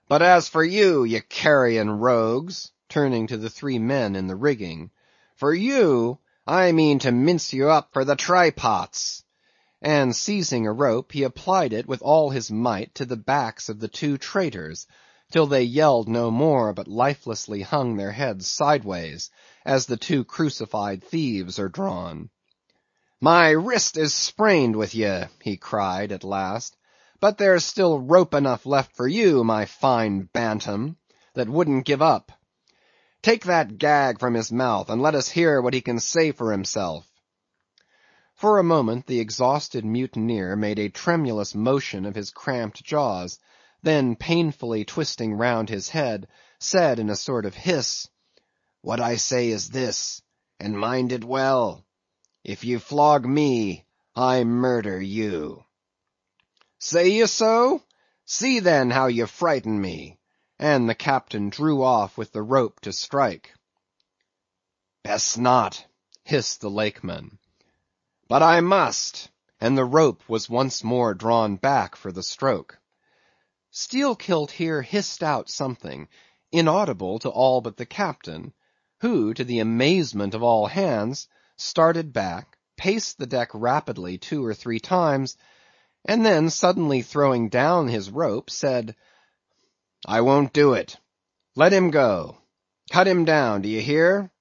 But as for you, ye carrion rogues," turning to the three men in the rigging, "for you, I mean to mince you up for the try pots." And seizing a rope, he applied it with all his might to the backs of the two traitors, till they yelled no more, but lifelessly hung their heads sideways, as the two crucified thieves are drawn. "My wrist is sprained with ye," he cried at last, "but there's still rope enough left for you, my fine bantam, that wouldn't give up. Take that gag from his mouth, and let us hear what he can say for himself." For a moment the exhausted mutineer made a tremulous motion of his cramped jaws, then painfully twisting round his head, said in a sort of hiss, "What I say is this, and mind it well. If you flog me, I murder you." "Say ye so? See then how ye frighten me," and the captain drew off with the rope to strike. "Best not," hissed the Lakeman. "But I must," and the rope was once more drawn back for the stroke. Steelkilt here hissed out something, inaudible to all but the captain, who, to the amazement of all hands, started back, paced the deck rapidly 2 or 3 times, and then suddenly throwing down his rope, said, "I won't do it. Let him go. Cut him down, d'ye hear?